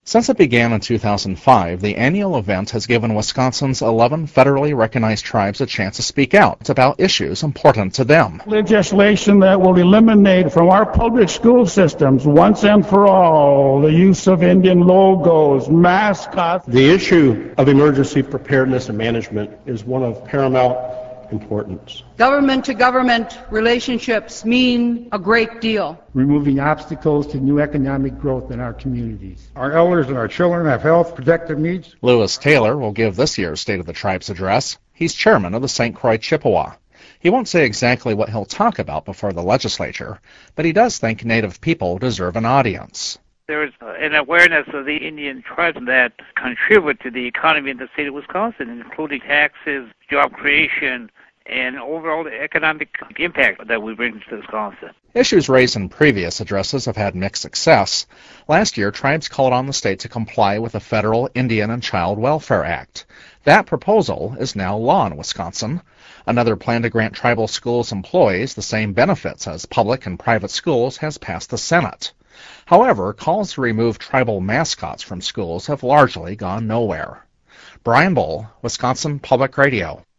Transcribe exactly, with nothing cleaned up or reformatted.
Since it began in two thousand five, the annual event has given Wisconsin's eleven federally recognized tribes a chance to speak out about issues important to them. Legislation that will eliminate from our public school systems once and for all the use of Indian logos, mascots. The issue of emergency preparedness and management is one of paramount importance. Government to government relationships mean a great deal. Removing obstacles to new economic growth in our communities. Our elders and our children have health protective needs. Lewis Taylor will give this year's State of the Tribes address. He's chairman of the Saint Croix Chippewa. He won't say exactly what he'll talk about before the legislature, but he does think Native people deserve an audience. There is an awareness of the Indian tribes that contribute to the economy in the state of Wisconsin, including taxes, job creation, and overall economic impact that we bring to Wisconsin. Issues raised in previous addresses have had mixed success. Last year, tribes called on the state to comply with the Federal Indian and Child Welfare Act. That proposal is now law in Wisconsin. Another plan to grant tribal schools employees the same benefits as public and private schools has passed the Senate. However, calls to remove tribal mascots from schools have largely gone nowhere. Brian Bull, Wisconsin Public Radio.